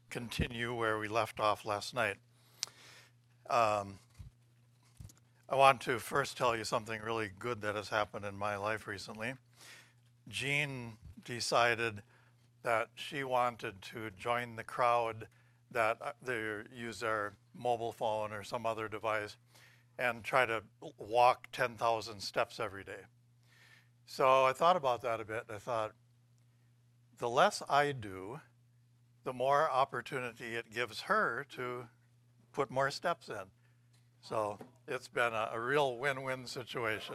continue where we left off last night. Um, I want to first tell you something really good that has happened in my life recently. Jean decided that she wanted to join the crowd that they use their mobile phone or some other device and try to walk 10,000 steps every day. So I thought about that a bit. I thought, the less I do, the more opportunity it gives her to put more steps in. So it's been a real win-win situation.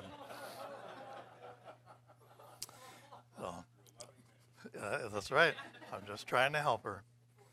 So, that's right. I'm just trying to help her.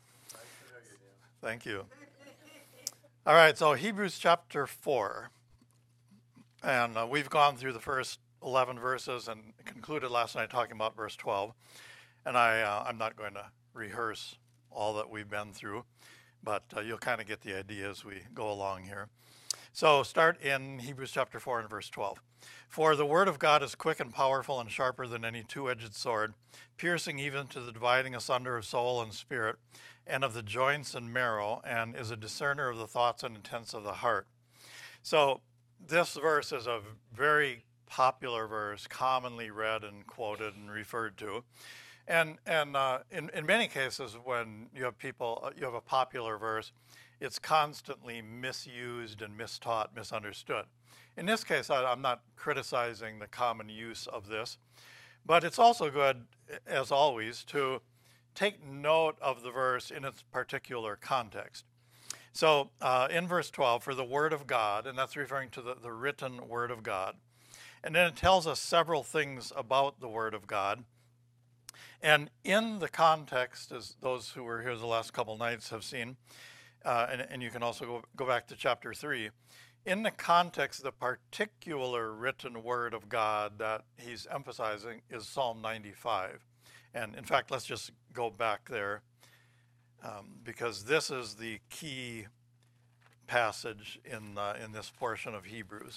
Thank you. All right, so Hebrews chapter 4. And we've gone through the first 11 verses and concluded last night talking about verse 12. And I'm not going to rehearse all that we've been through, but you'll kind of get the idea as we go along here. So start in Hebrews chapter 4 and verse 12. For the word of God is quick and powerful and sharper than any two-edged sword, piercing even to the dividing asunder of soul and spirit, and of the joints and marrow, and is a discerner of the thoughts and intents of the heart. So this verse is a very popular verse, commonly read and quoted and referred to. And in many cases, when you have a popular verse, it's constantly misused and mistaught, misunderstood. In this case, I'm not criticizing the common use of this, but it's also good, as always, to take note of the verse in its particular context. So in verse 12, for the word of God, and that's referring to the written word of God. And then it tells us several things about the word of God. And in the context, as those who were here the last couple nights have seen, and you can also go back to chapter 3, in the context, the particular written word of God that he's emphasizing is Psalm 95. And in fact, let's just go back there because this is the key passage in this portion of Hebrews.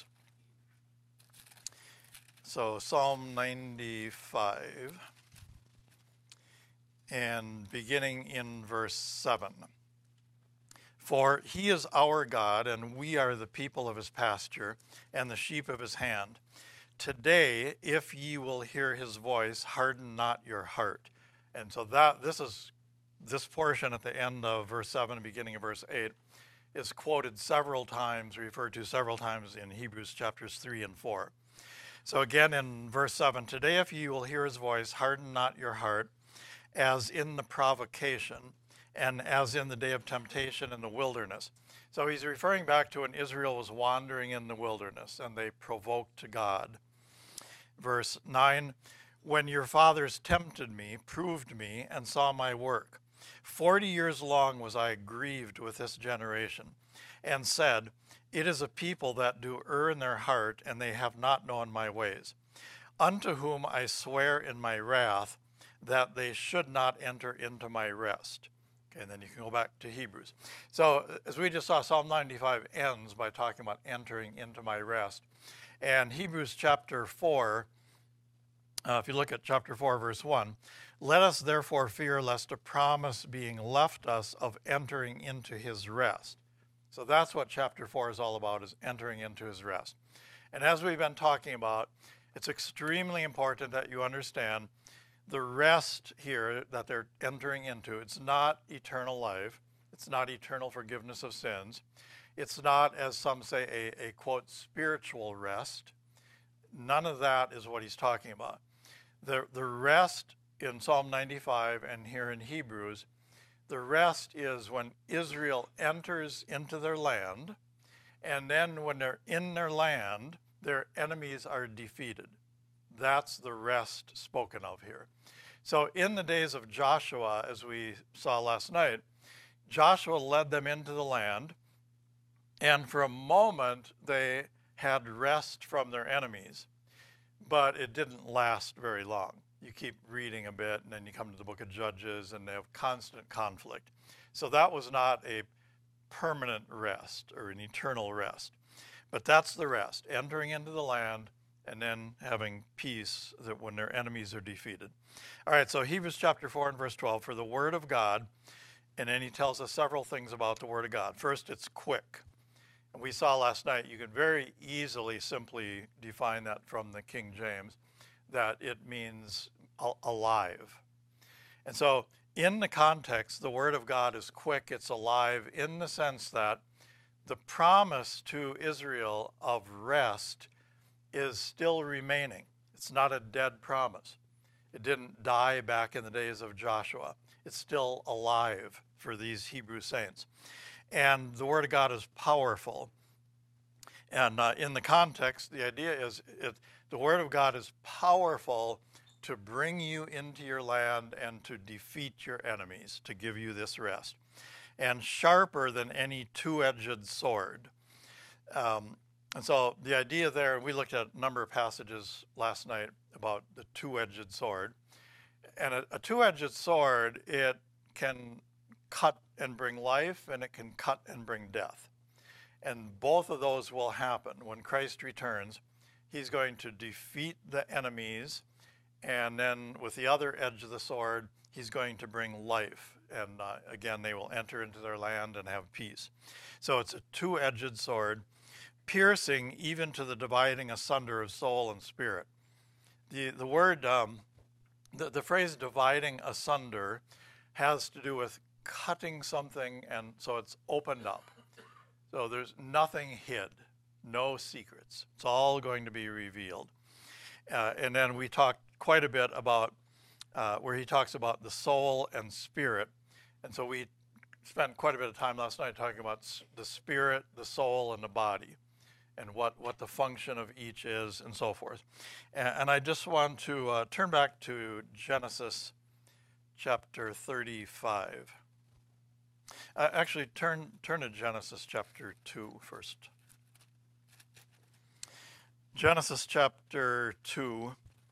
So Psalm 95. And beginning in verse 7. For he is our God, and we are the people of his pasture, and the sheep of his hand. Today, if ye will hear his voice, harden not your heart. And so this portion at the end of verse 7, beginning of verse 8, is quoted several times, referred to several times in Hebrews chapters 3 and 4. So again in verse 7, today if ye will hear his voice, harden not your heart, as in the provocation, and as in the day of temptation in the wilderness. So he's referring back to when Israel was wandering in the wilderness, and they provoked God. Verse 9, when your fathers tempted me, proved me, and saw my work. 40 years long was I grieved with this generation, and said, it is a people that do err in their heart, and they have not known my ways. Unto whom I swear in my wrath, that they should not enter into my rest. Okay, and then you can go back to Hebrews. So as we just saw, Psalm 95 ends by talking about entering into my rest. And Hebrews chapter 4, if you look at chapter 4, verse 1, let us therefore fear lest a promise being left us of entering into his rest. So that's what chapter 4 is all about, is entering into his rest. And as we've been talking about, it's extremely important that you understand the rest here that they're entering into. It's not eternal life. It's not eternal forgiveness of sins. It's not, as some say, a quote, spiritual rest. None of that is what he's talking about. The rest in Psalm 95 and here in Hebrews, the rest is when Israel enters into their land, and then when they're in their land, their enemies are defeated. That's the rest spoken of here. So in the days of Joshua, as we saw last night, Joshua led them into the land, and for a moment they had rest from their enemies, but it didn't last very long. You keep reading a bit, and then you come to the book of Judges, and they have constant conflict. So that was not a permanent rest or an eternal rest, but that's the rest, entering into the land, and then having peace that when their enemies are defeated. All right, so Hebrews chapter 4 and verse 12, for the word of God And then he tells us several things about the Word of God. First, it's quick. And we saw last night, you could very easily simply define that from the King James, that it means alive. And so in the context, the Word of God is quick, it's alive, in the sense that the promise to Israel of rest is still remaining. It's not a dead promise. It didn't die back in the days of Joshua. It's still alive for these Hebrew saints. And the Word of God is powerful. And in the context, the idea is the Word of God is powerful to bring you into your land and to defeat your enemies, to give you this rest. And sharper than any two-edged sword. And so the idea there, we looked at a number of passages last night about the two-edged sword. And a two-edged sword, it can cut and bring life, and it can cut and bring death. And both of those will happen. When Christ returns, he's going to defeat the enemies, and then with the other edge of the sword, he's going to bring life. And again, they will enter into their land and have peace. So it's a two-edged sword, piercing even to the dividing asunder of soul and spirit. The word, the phrase dividing asunder has to do with cutting something, and so it's opened up. So there's nothing hid, no secrets. It's all going to be revealed. And then we talked quite a bit about where he talks about the soul and spirit. And so we spent quite a bit of time last night talking about the spirit, the soul, and the body, and what the function of each is, and so forth. And I just want to turn back to Genesis chapter 35. Actually, turn to Genesis chapter 2 first. Genesis chapter 2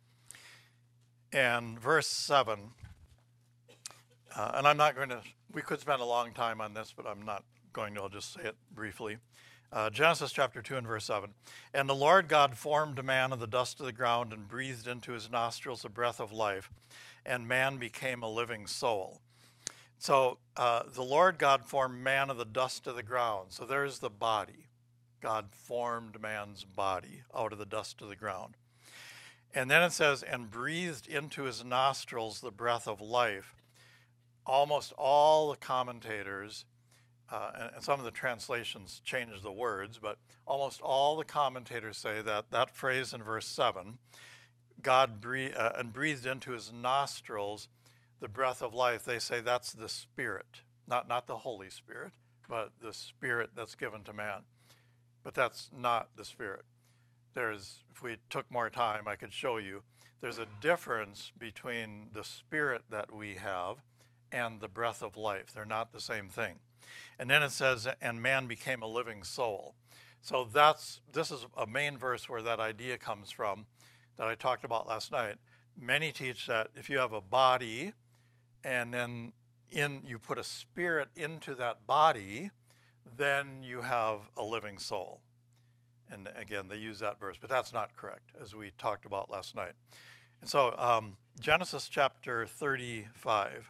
and verse 7. And I'm not going to, we could spend a long time on this, but I'm not going to, I'll just say it briefly. Genesis chapter 2 and verse 7. And the Lord God formed man of the dust of the ground and breathed into his nostrils a breath of life, and man became a living soul. So the Lord God formed man of the dust of the ground. So there's the body. God formed man's body out of the dust of the ground. And then it says, and breathed into his nostrils the breath of life. Almost all the commentators, and some of the translations change the words, but almost all the commentators say that that phrase in verse 7, God breathed into his nostrils the breath of life, they say that's the Spirit, not the Holy Spirit, but the Spirit that's given to man. But that's not the Spirit. If we took more time, I could show you, there's a difference between the Spirit that we have and the breath of life. They're not the same thing. And then it says, and man became a living soul. So this is a main verse where that idea comes from that I talked about last night. Many teach that if you have a body and then you put a spirit into that body, then you have a living soul. And again, they use that verse, but that's not correct, as we talked about last night. And so Genesis chapter 35.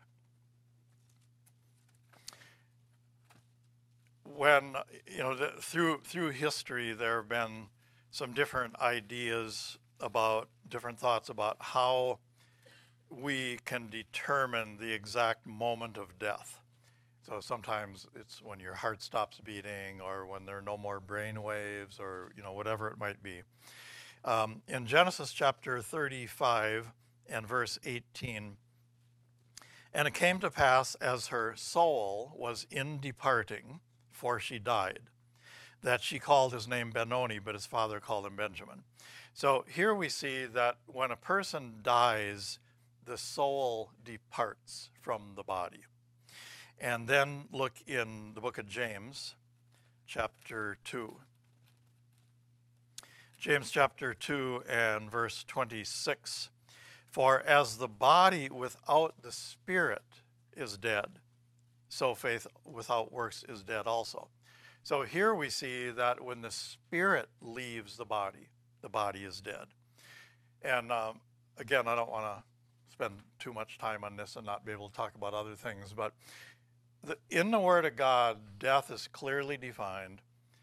When, through history, there have been some different ideas about, different thoughts about how we can determine the exact moment of death. So sometimes it's when your heart stops beating, or when there are no more brain waves, or whatever it might be. In Genesis chapter 35 and verse 18, and it came to pass as her soul was in departing, for she died, that she called his name Benoni, but his father called him Benjamin. So here we see that when a person dies, the soul departs from the body. And then look in the book of James, chapter 2. James chapter 2 and verse 26. For as the body without the spirit is dead, so faith without works is dead also. So here we see that when the spirit leaves the body is dead. And again, I don't want to spend too much time on this and not be able to talk about other things, but In the Word of God, death is clearly defined.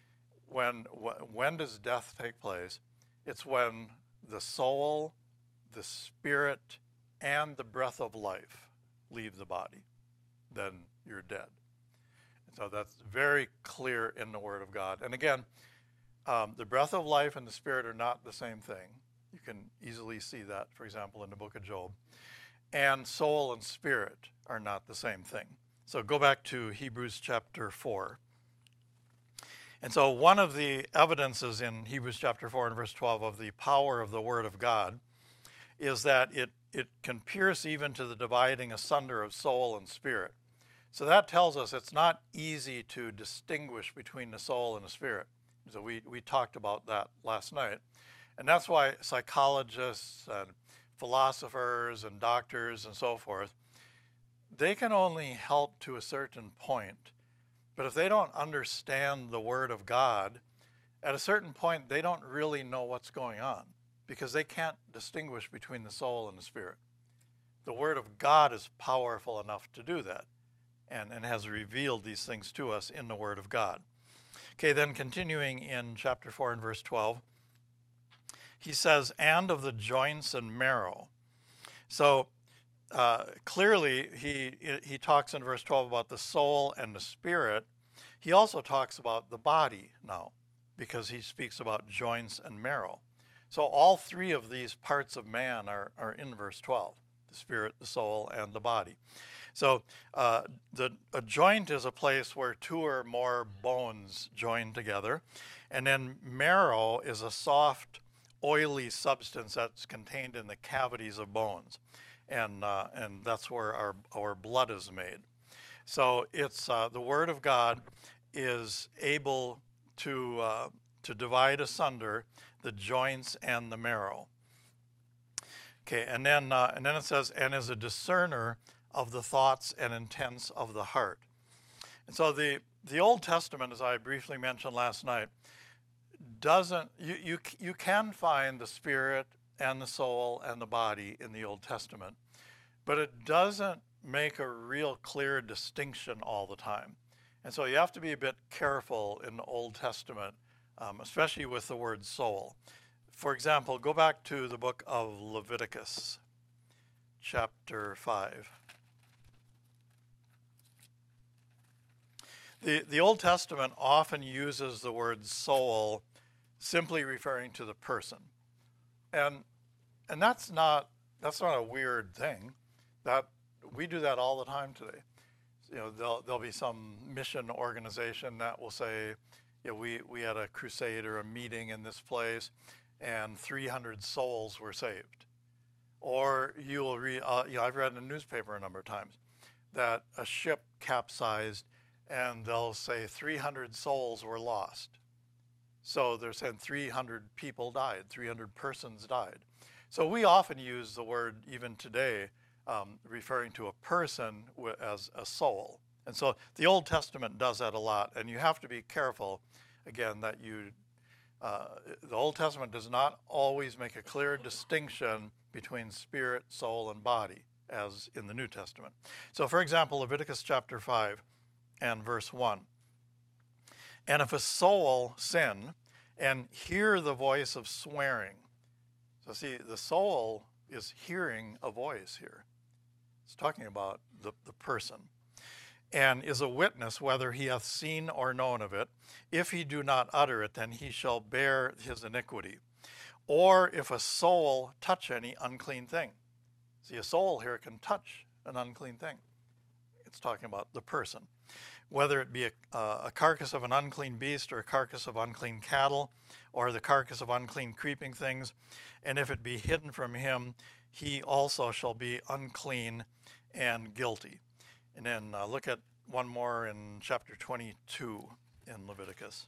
When does death take place? It's when the soul, the spirit, and the breath of life leave the body. Then you're dead. So that's very clear in the Word of God. And again, the breath of life and the spirit are not the same thing. You can easily see that, for example, in the book of Job. And soul and spirit are not the same thing. So go back to Hebrews chapter 4. And so one of the evidences in Hebrews chapter 4 and verse 12 of the power of the Word of God is that it can pierce even to the dividing asunder of soul and spirit. So that tells us it's not easy to distinguish between the soul and the spirit. So we talked about that last night. And that's why psychologists and philosophers and doctors and so forth, they can only help to a certain point. But if they don't understand the Word of God, at a certain point, they don't really know what's going on because they can't distinguish between the soul and the spirit. The Word of God is powerful enough to do that and has revealed these things to us in the Word of God. Okay, then continuing in chapter 4 and verse 12, he says, and of the joints and marrow. So clearly he talks in verse 12 about the soul and the spirit. He also talks about the body now because he speaks about joints and marrow. So all three of these parts of man are in verse 12, the spirit, the soul, and the body. So a joint is a place where two or more bones join together. And then marrow is a soft, oily substance that's contained in the cavities of bones. And that's where our blood is made. So it's the Word of God is able to divide asunder the joints and the marrow. Okay, and then it says, and is a discerner of the thoughts and intents of the heart. And so the Old Testament, as I briefly mentioned last night, you can find the spirit and the soul and the body in the Old Testament, but it doesn't make a real clear distinction all the time. And so you have to be a bit careful in the Old Testament, especially with the word soul. For example, go back to the book of Leviticus, chapter 5. The Old Testament often uses the word soul simply referring to the person. And that's not a weird thing. That we do that all the time today. You know, there'll be some mission organization that will say, yeah, we had a crusade or a meeting in this place, and 300 souls were saved. Or you will read, I've read in the newspaper a number of times that a ship capsized, and they'll say 300 souls were lost. So they're saying 300 people died, 300 persons died. So we often use the word, even today, referring to a person as a soul. And so the Old Testament does that a lot, and you have to be careful, again, that the Old Testament does not always make a clear distinction between spirit, soul, and body, as in the New Testament. So, for example, Leviticus chapter 5 and verse 1. And if a soul sin and hear the voice of swearing. So see, the soul is hearing a voice here. It's talking about the person. And is a witness whether he hath seen or known of it. If he do not utter it, then he shall bear his iniquity. Or if a soul touch any unclean thing. See, a soul here can touch an unclean thing. It's talking about the person. Whether it be a carcass of an unclean beast or a carcass of unclean cattle or the carcass of unclean creeping things, and if it be hidden from him, he also shall be unclean and guilty. And then look at one more in chapter 22 in Leviticus.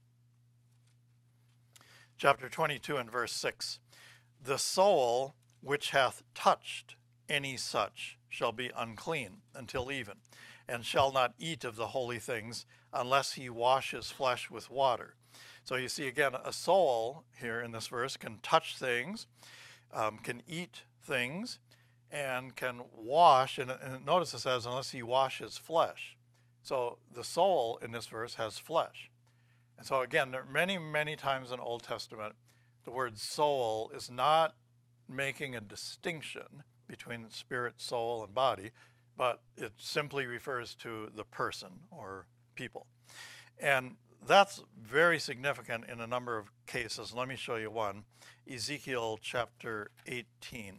Chapter 22 and verse 6. The soul which hath touched any such shall be unclean until even, and shall not eat of the holy things unless he wash his flesh with water. So you see again, a soul here in this verse can touch things, can eat things, and can wash, and notice it says, unless he wash his flesh. So the soul in this verse has flesh. And so again, there are many, many times in the Old Testament, the word soul is not making a distinction between spirit, soul, and body, but it simply refers to the person or people. And that's very significant in a number of cases. Let me show you one. Ezekiel chapter 18.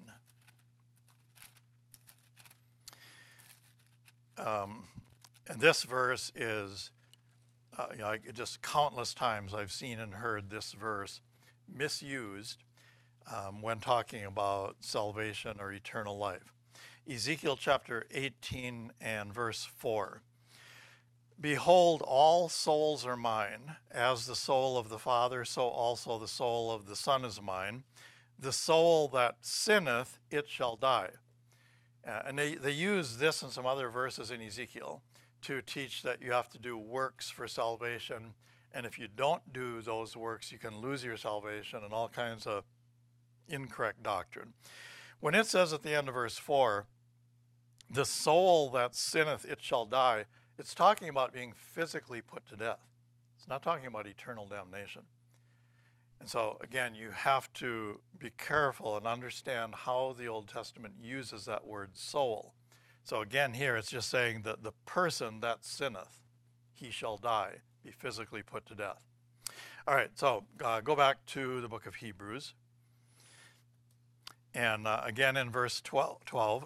And this verse is, just countless times I've seen and heard this verse misused when talking about salvation or eternal life. Ezekiel chapter 18 and verse 4. Behold, all souls are mine, as the soul of the Father, so also the soul of the Son is mine. The soul that sinneth, it shall die. And they use this and some other verses in Ezekiel to teach that you have to do works for salvation. And if you don't do those works, you can lose your salvation and all kinds of incorrect doctrine. When it says at the end of verse 4, the soul that sinneth, it shall die, it's talking about being physically put to death. It's not talking about eternal damnation. And so, again, you have to be careful and understand how the Old Testament uses that word soul. So again, here it's just saying that the person that sinneth, he shall die, be physically put to death. All right, so go back to the book of Hebrews. And again in verse 12.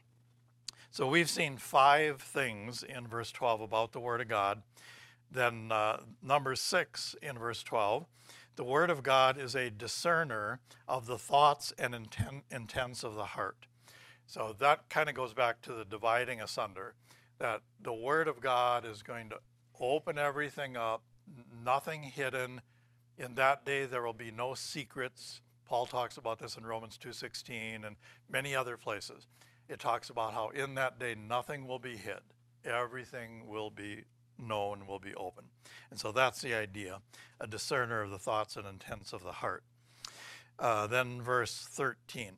So we've seen 5 things in verse 12 about the Word of God. Then number 6 in verse 12. The Word of God is a discerner of the thoughts and intents of the heart. So that kind of goes back to the dividing asunder, that the Word of God is going to open everything up, nothing hidden. In that day there will be no secrets. Paul talks about this in Romans 2:16 and many other places. It talks about how in that day nothing will be hid. Everything will be known, will be open. And so that's the idea, a discerner of the thoughts and intents of the heart. Then verse 13.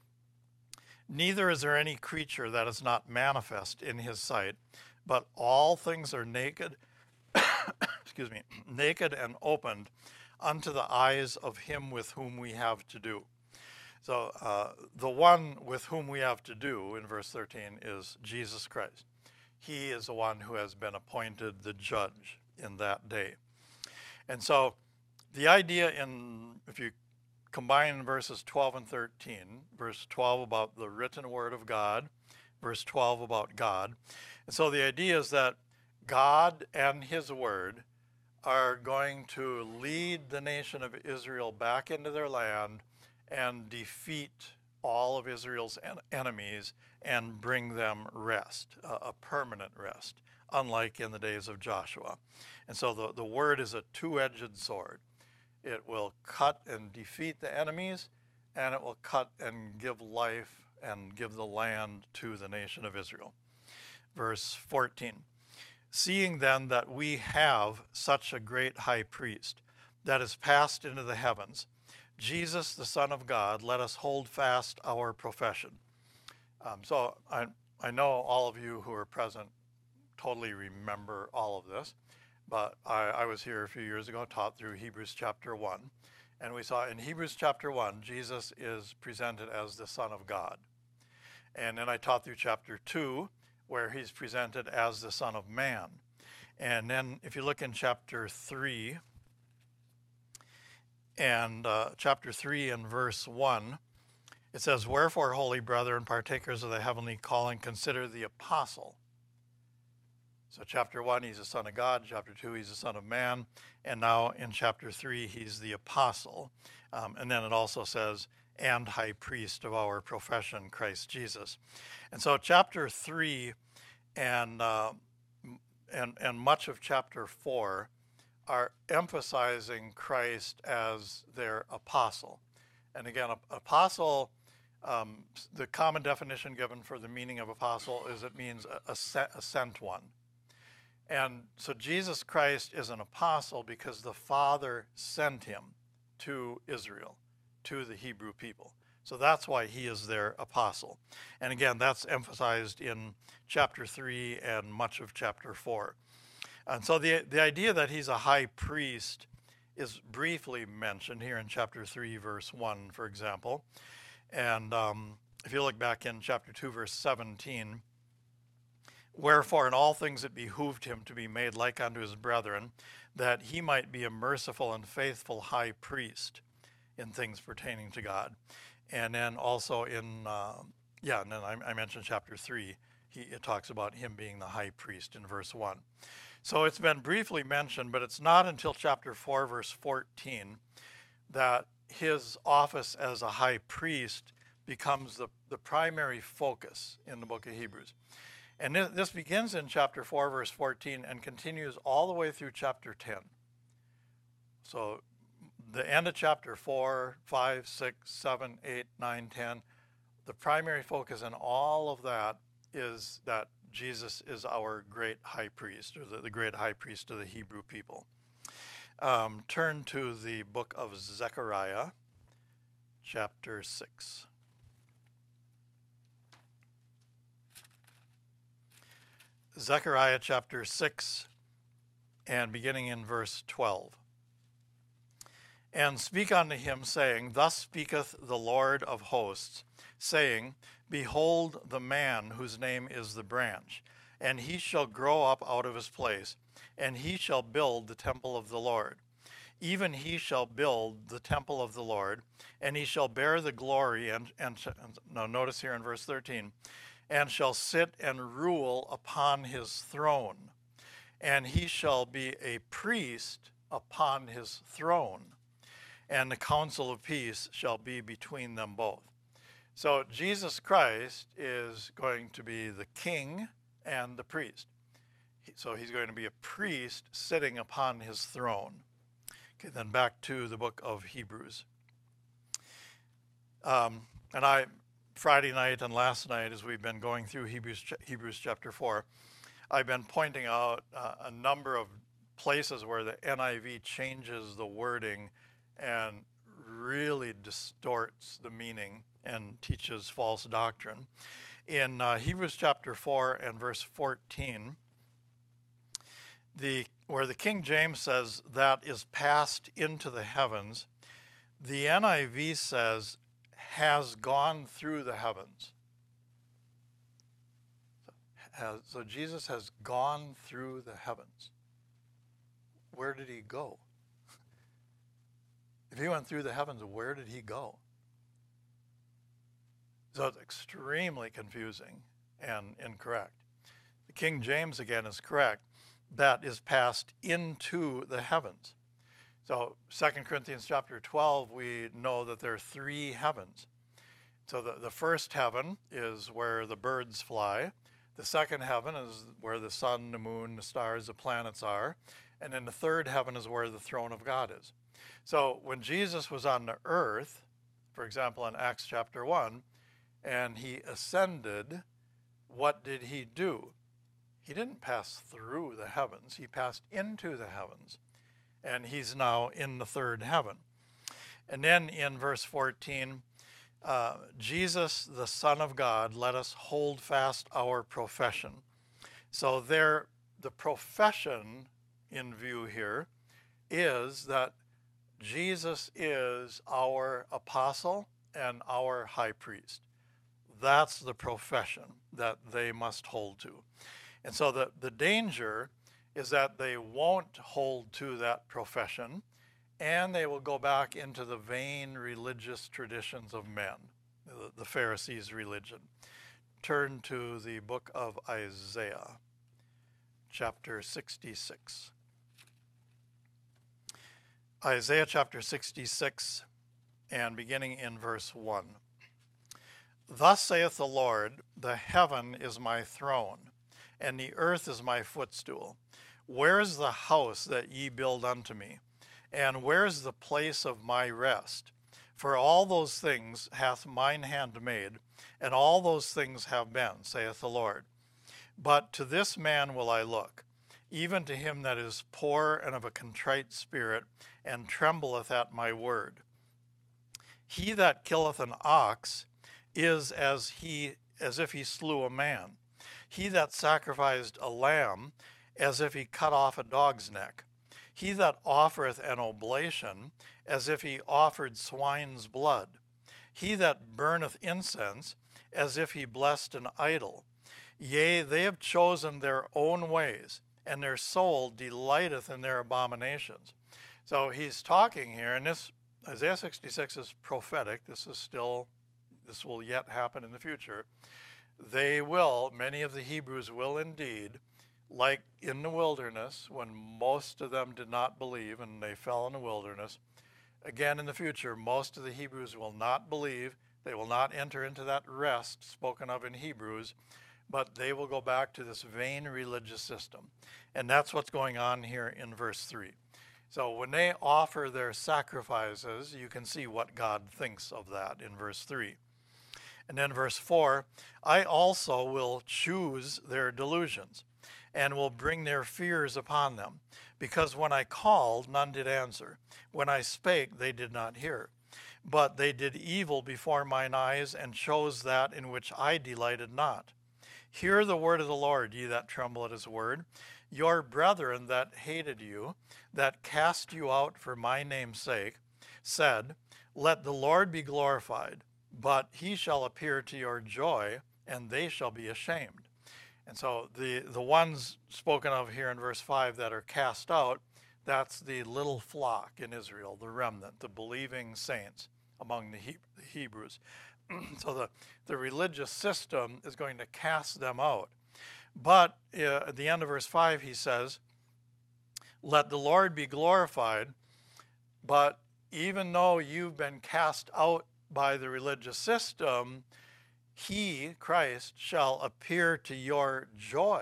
Neither is there any creature that is not manifest in his sight, but all things are naked, excuse me, naked and opened unto the eyes of him with whom we have to do. So the one with whom we have to do in verse 13 is Jesus Christ. He is the one who has been appointed the judge in that day. And so the idea if you combine verses 12 and 13, verse 12 about the written word of God, verse 12 about God. And so the idea is that God and his word are going to lead the nation of Israel back into their land and defeat all of Israel's enemies and bring them rest, a permanent rest, unlike in the days of Joshua. And so the word is a two-edged sword. It will cut and defeat the enemies, and it will cut and give life and give the land to the nation of Israel. Verse 14, seeing then that we have such a great high priest that is passed into the heavens, Jesus, the Son of God, let us hold fast our profession. So I know all of you who are present totally remember all of this, but I was here a few years ago, taught through Hebrews chapter 1, and we saw in Hebrews chapter 1, Jesus is presented as the Son of God. And then I taught through chapter 2, where he's presented as the Son of Man. And then if you look in chapter 3, and chapter 3 and verse 1, it says, wherefore, holy brethren, partakers of the heavenly calling, consider the apostle. So chapter 1, he's the Son of God. Chapter 2, he's the Son of Man. And now in chapter 3, he's the apostle. And then it also says, and high priest of our profession, Christ Jesus. And so chapter 3 and much of chapter 4 are emphasizing Christ as their apostle. And again, apostle, the common definition given for the meaning of apostle is it means a sent one. And so Jesus Christ is an apostle because the Father sent him to Israel, to the Hebrew people. So that's why he is their apostle. And again, that's emphasized in chapter 3 and much of chapter 4. And so the idea that he's a high priest is briefly mentioned here in chapter 3, verse 1, for example. And if you look back in chapter 2, verse 17, wherefore in all things it behooved him to be made like unto his brethren, that he might be a merciful and faithful high priest in things pertaining to God. And then also in, and then I mentioned chapter 3, it talks about him being the high priest in verse 1. So it's been briefly mentioned, but it's not until chapter 4, verse 14, that his office as a high priest becomes the primary focus in the book of Hebrews. And this begins in chapter 4, verse 14, and continues all the way through chapter 10. So the end of chapter 4, 5, 6, 7, 8, 9, 10, the primary focus in all of that is that Jesus is our great high priest, or the great high priest of the Hebrew people. Turn to the book of Zechariah, chapter 6. Zechariah chapter 6, and beginning in verse 12. And speak unto him, saying, Thus speaketh the Lord of hosts, saying, Behold the man whose name is the branch, and he shall grow up out of his place, and he shall build the temple of the Lord. Even he shall build the temple of the Lord, and he shall bear the glory, and now notice here in verse 13, and shall sit and rule upon his throne, and he shall be a priest upon his throne, and the counsel of peace shall be between them both. So Jesus Christ is going to be the king and the priest. So he's going to be a priest sitting upon his throne. Okay, then back to the book of Hebrews. Friday night and last night, as we've been going through Hebrews chapter 4, I've been pointing out a number of places where the NIV changes the wording and really distorts the meaning and teaches false doctrine. In Hebrews chapter 4 and verse 14, where the King James says that is passed into the heavens, the NIV says has gone through the heavens. So Jesus has gone through the heavens. Where did he go? If he went through the heavens, where did he go? So it's extremely confusing and incorrect. The King James, again, is correct. That is passed into the heavens. So 2 Corinthians chapter 12, we know that there are 3 heavens. So the first heaven is where the birds fly. The second heaven is where the sun, the moon, the stars, the planets are. And then the third heaven is where the throne of God is. So when Jesus was on the earth, for example, in Acts chapter 1, and he ascended, what did he do? He didn't pass through the heavens. He passed into the heavens. And he's now in the third heaven. And then in verse 14, Jesus, the Son of God, let us hold fast our profession. So the profession in view here is that Jesus is our apostle and our high priest. That's the profession that they must hold to. And so the danger is that they won't hold to that profession, and they will go back into the vain religious traditions of men, the Pharisees' religion. Turn to the book of Isaiah, chapter 66. Isaiah chapter 66, and beginning in verse 1. Thus saith the Lord, the heaven is my throne, and the earth is my footstool. Where is the house that ye build unto me? And where is the place of my rest? For all those things hath mine hand made, and all those things have been, saith the Lord. But to this man will I look, even to him that is poor and of a contrite spirit, and trembleth at my word. He that killeth an ox is as if he slew a man. He that sacrificed a lamb, as if he cut off a dog's neck. He that offereth an oblation, as if he offered swine's blood. He that burneth incense, as if he blessed an idol. Yea, they have chosen their own ways, and their soul delighteth in their abominations. So he's talking here, and this Isaiah 66 is prophetic. This will yet happen in the future. Many of the Hebrews will indeed, like in the wilderness, when most of them did not believe and they fell in the wilderness, again in the future, most of the Hebrews will not believe. They will not enter into that rest spoken of in Hebrews, but they will go back to this vain religious system. And that's what's going on here in verse 3. So when they offer their sacrifices, you can see what God thinks of that in verse 3. And then verse 4, I also will choose their delusions, and will bring their fears upon them. Because when I called, none did answer. When I spake, they did not hear. But they did evil before mine eyes, and chose that in which I delighted not. Hear the word of the Lord, ye that tremble at his word. Your brethren that hated you, that cast you out for my name's sake, said, let the Lord be glorified, but he shall appear to your joy, and they shall be ashamed. And so the ones spoken of here in verse 5 that are cast out, that's the little flock in Israel, the remnant, the believing saints among the Hebrews. So the religious system is going to cast them out. But at the end of verse 5, he says, let the Lord be glorified, but even though you've been cast out by the religious system, he, Christ, shall appear to your joy.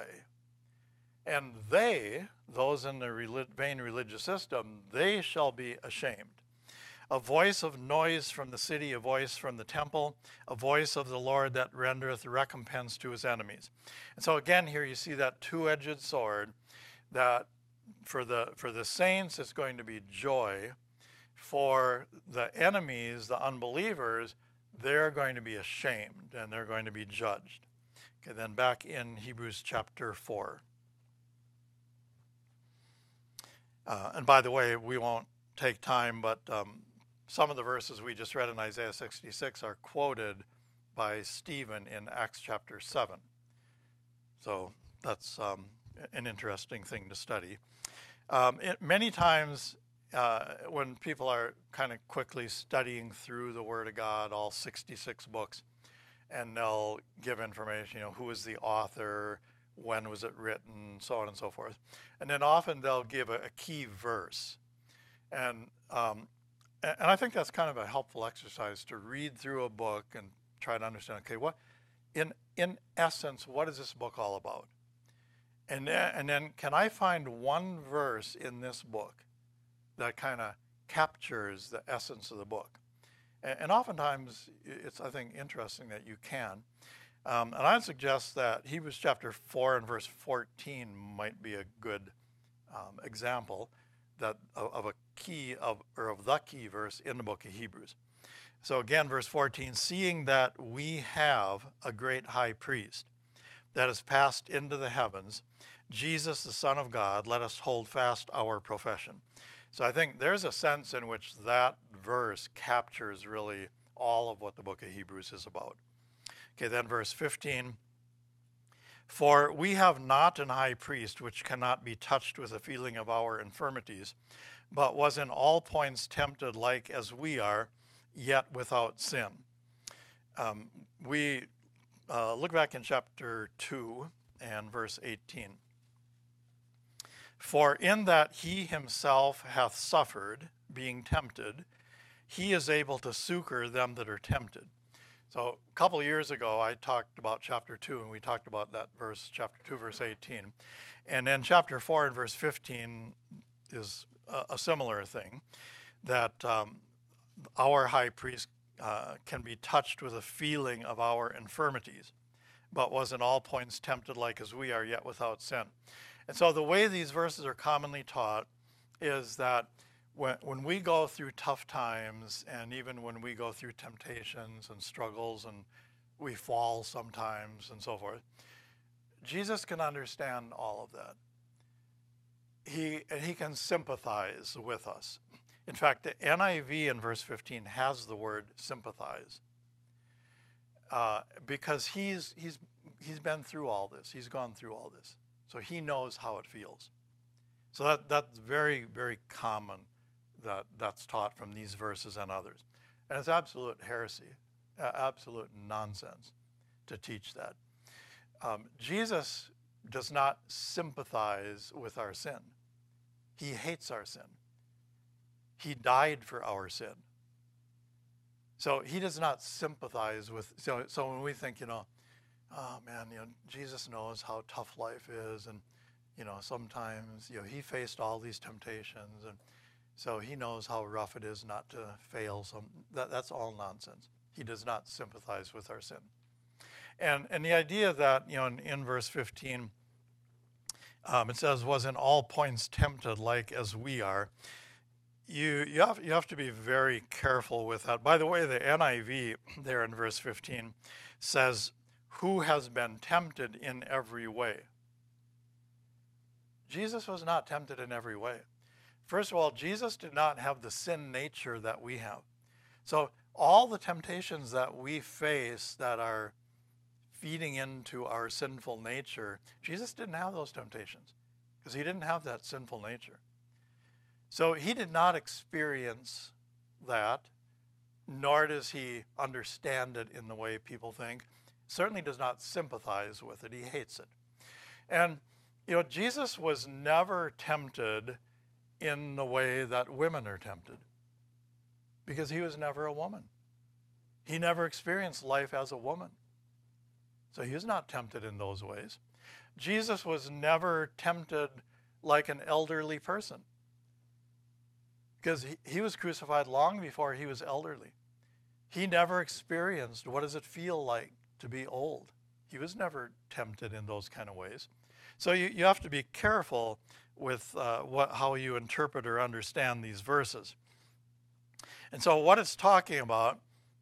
And they, those in the vain religious system, they shall be ashamed. A voice of noise from the city, a voice from the temple, a voice of the Lord that rendereth recompense to his enemies. And so again, here you see that two-edged sword, that for the saints it's going to be joy. For the enemies, the unbelievers, they're going to be ashamed and they're going to be judged. Okay, then back in Hebrews chapter 4. And by the way, we won't take time, but some of the verses we just read in Isaiah 66 are quoted by Stephen in Acts chapter 7. So that's an interesting thing to study. Many times when people are kind of quickly studying through the Word of God, all 66 books, and they'll give information, who is the author, when was it written, so on and so forth. And then often they'll give a key verse. And I think that's kind of a helpful exercise to read through a book and try to understand, okay, what, in essence, what is this book all about? And then can I find one verse in this book that kind of captures the essence of the book? And oftentimes, it's, I think, interesting that you can. And I'd suggest that Hebrews chapter 4 and verse 14 might be a good example of the key verse in the book of Hebrews. So again, verse 14, seeing that we have a great high priest that has passed into the heavens, Jesus, the Son of God, let us hold fast our profession. So I think there's a sense in which that verse captures really all of what the book of Hebrews is about. Okay, then verse 15, for we have not an high priest which cannot be touched with the feeling of our infirmities, but was in all points tempted like as we are, yet without sin. We look back in chapter 2 and verse 18. For in that he himself hath suffered, being tempted, he is able to succor them that are tempted. So a couple of years ago, I talked about chapter 2, and we talked about that verse, chapter 2, verse 18. And then chapter 4 and verse 15 is a similar thing, that our high priest can be touched with a feeling of our infirmities, but was in all points tempted like as we are, yet without sin. And so the way these verses are commonly taught is that when we go through tough times, and even when we go through temptations and struggles, and we fall sometimes and so forth, Jesus can understand all of that. He can sympathize with us. In fact, the NIV in verse 15 has the word sympathize, because he's been through all this. He's gone through all this, so he knows how it feels. So that's very, very common that's taught from these verses and others, and it's absolute heresy, absolute nonsense to teach that. Jesus does not sympathize with our sin. He hates our sin. He died for our sin. So he does not sympathize with, so when we think, oh man, Jesus knows how tough life is, and, sometimes, he faced all these temptations, and so he knows how rough it is not to fail. So that's all nonsense. He does not sympathize with our sin. And the idea that, in verse 15, it says, was in all points tempted like as we are. You have to be very careful with that. By the way, the NIV there in verse 15 says, who has been tempted in every way. Jesus was not tempted in every way. First of all, Jesus did not have the sin nature that we have. So all the temptations that we face that are feeding into our sinful nature, Jesus didn't have those temptations because he didn't have that sinful nature. So he did not experience that, nor does he understand it in the way people think. Certainly does not sympathize with it. He hates it. And, Jesus was never tempted in the way that women are tempted, because he was never a woman. He never experienced life as a woman. So he was not tempted in those ways. Jesus was never tempted like an elderly person, because he was crucified long before he was elderly. He never experienced what does it feel like to be old. He was never tempted in those kind of ways. So you have to be careful with how you interpret or understand these verses. And so what it's talking about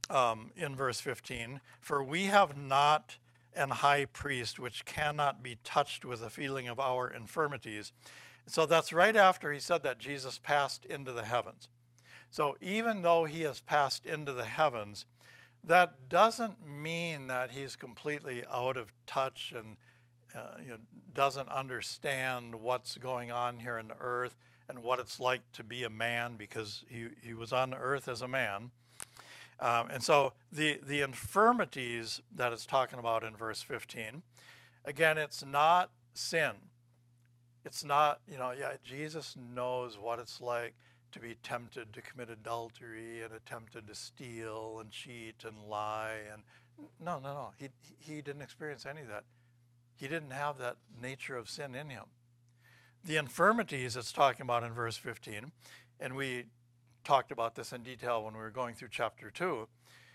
in verse 15, for we have not an high priest which cannot be touched with the feeling of our infirmities. So that's right after he said that Jesus passed into the heavens. So even though he has passed into the heavens, that doesn't mean that he's completely out of touch and doesn't understand what's going on here on earth and what it's like to be a man, because he was on earth as a man. And so the infirmities that it's talking about in verse 15, again, it's not sin. It's not, Jesus knows what it's like to be tempted to commit adultery and tempted to steal and cheat and lie. And no. He didn't experience any of that. He didn't have that nature of sin in him. The infirmities it's talking about in verse 15, and we talked about this in detail when we were going through chapter 2,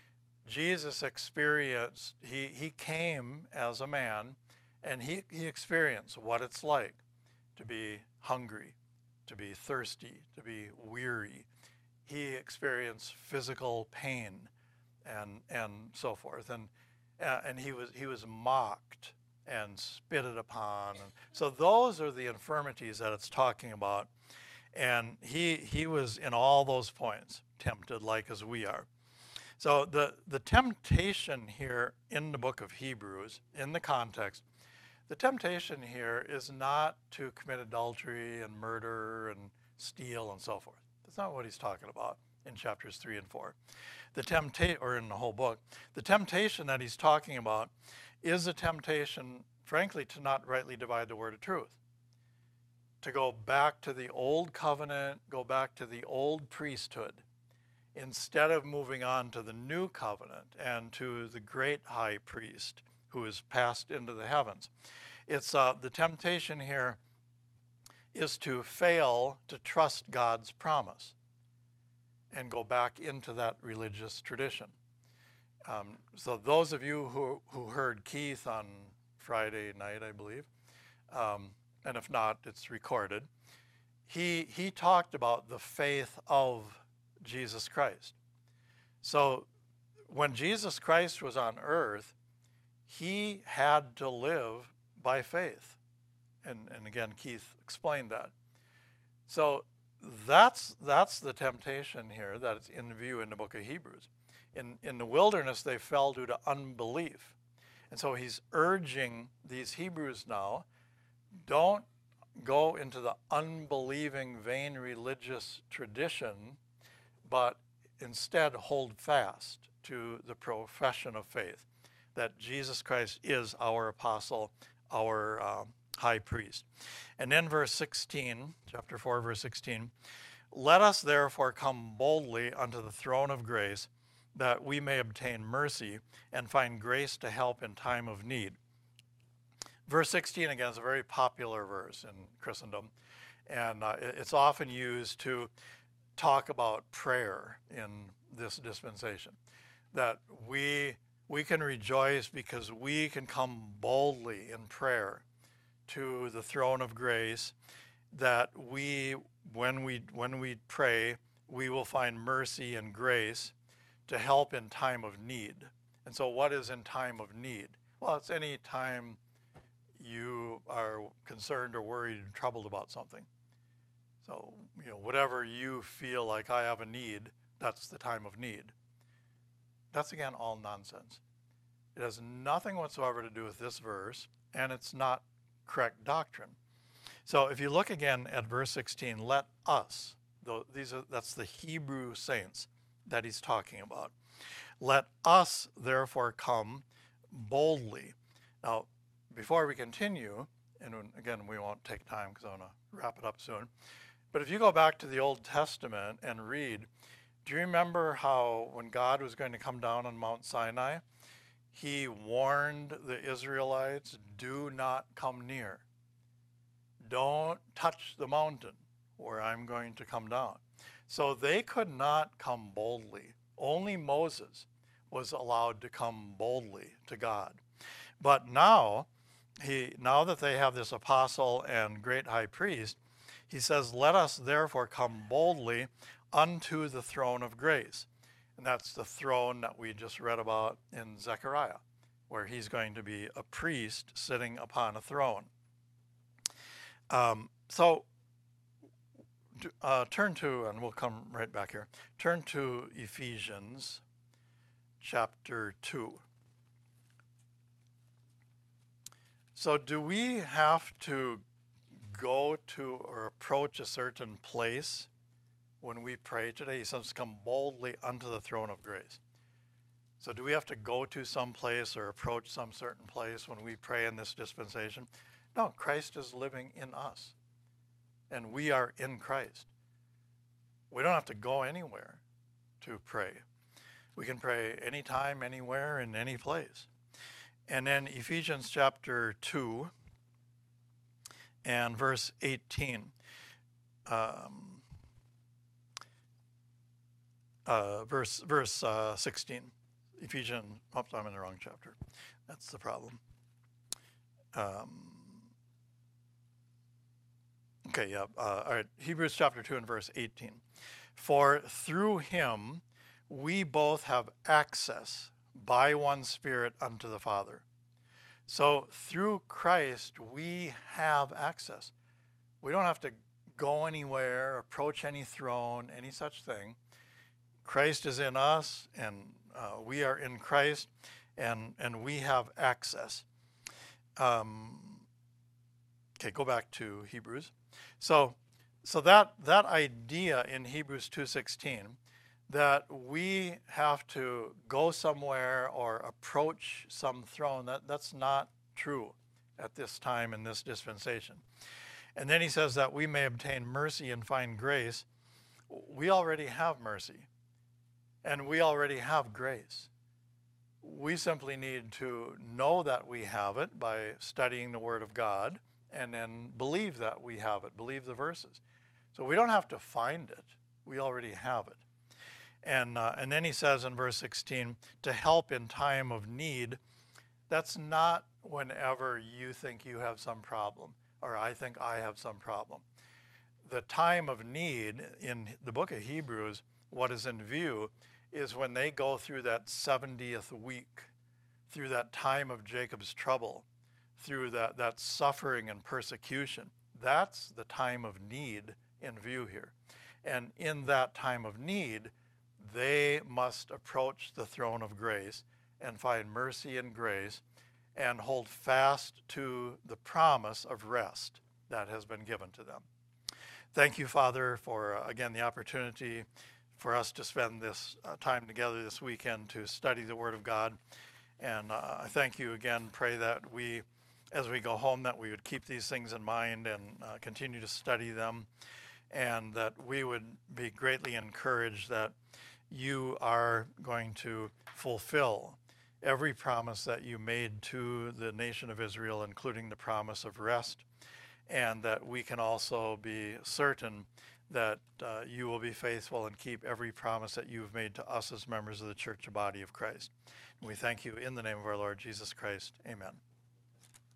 Jesus experienced, he came as a man, and he experienced what it's like to be hungry, to be thirsty, to be weary. He experienced physical pain and so forth, and he was mocked and spitted upon. And so those are the infirmities that it's talking about. And he was in all those points tempted like as we are. So the temptation here in the book of Hebrews, in the context, the temptation here is not to commit adultery and murder and steal and so forth. That's not what he's talking about in chapters 3 and 4. Or in the whole book. The temptation that he's talking about is a temptation, frankly, to not rightly divide the word of truth. To go back to the old covenant, go back to the old priesthood, instead of moving on to the new covenant and to the great high priest who is passed into the heavens. It's the temptation here is to fail to trust God's promise and go back into that religious tradition. So those of you who heard Keith on Friday night, I believe, and if not, it's recorded, he talked about the faith of Jesus Christ. So when Jesus Christ was on earth, he had to live by faith. And again, Keith explained that. So that's the temptation here that is in view in the book of Hebrews. In the wilderness, they fell due to unbelief. And so he's urging these Hebrews now, don't go into the unbelieving, vain religious tradition, but instead hold fast to the profession of faith, that Jesus Christ is our apostle, our high priest. And then verse 16, chapter 4, verse 16, let us therefore come boldly unto the throne of grace, that we may obtain mercy and find grace to help in time of need. Verse 16, again, is a very popular verse in Christendom, and it's often used to talk about prayer in this dispensation, that we can rejoice because we can come boldly in prayer to the throne of grace, that when we pray, we will find mercy and grace to help in time of need. And so what is in time of need? Well, it's any time you are concerned or worried and troubled about something. So, whatever you feel like I have a need, that's the time of need. That's, again, all nonsense. It has nothing whatsoever to do with this verse, and it's not correct doctrine. So if you look again at verse 16, let us, that's the Hebrew saints that he's talking about. Let us therefore come boldly. Now, before we continue, and again, we won't take time because I want to wrap it up soon, but if you go back to the Old Testament and read, do you remember how when God was going to come down on Mount Sinai, he warned the Israelites, do not come near. Don't touch the mountain where I'm going to come down. So they could not come boldly. Only Moses was allowed to come boldly to God. But now that they have this apostle and great high priest, he says, let us therefore come boldly unto the throne of grace. And that's the throne that we just read about in Zechariah, where he's going to be a priest sitting upon a throne. Turn to, and we'll come right back here, turn to Ephesians chapter 2. So do we have to go to or approach a certain place when we pray today? He says, come boldly unto the throne of grace. So do we have to go to some place or approach some certain place when we pray in this dispensation? No, Christ is living in us, and we are in Christ. We don't have to go anywhere to pray. We can pray anytime, anywhere, in any place. And then Ephesians chapter 2 and verse 18. Verse 16. Ephesians, I'm in the wrong chapter. That's the problem. All right, Hebrews chapter 2 and verse 18. For through him we both have access by one Spirit unto the Father. So through Christ we have access. We don't have to go anywhere, approach any throne, any such thing. Christ is in us, and we are in Christ, and we have access. Go back to Hebrews. So that idea in Hebrews 2:16, that we have to go somewhere or approach some throne, that's not true at this time in this dispensation. And then he says that we may obtain mercy and find grace. We already have mercy, and we already have grace. We simply need to know that we have it by studying the Word of God, and then believe that we have it, believe the verses. So we don't have to find it. We already have it. And then he says in verse 16, to help in time of need. That's not whenever you think you have some problem, or I think I have some problem. the time of need in the book of Hebrews, what is in view is when they go through that 70th week, through that time of Jacob's trouble, through that suffering and persecution. That's the time of need in view here. And in that time of need, they must approach the throne of grace and find mercy and grace and hold fast to the promise of rest that has been given to them. Thank you, Father, for, again, the opportunity for us to spend this time together this weekend to study the Word of God. And I thank you again. Pray that we, as we go home, that we would keep these things in mind and continue to study them, and that we would be greatly encouraged that you are going to fulfill every promise that you made to the nation of Israel, including the promise of rest, and that we can also be certain that you will be faithful and keep every promise that you've made to us as members of the church body of Christ. And we thank you in the name of our Lord Jesus Christ. Amen.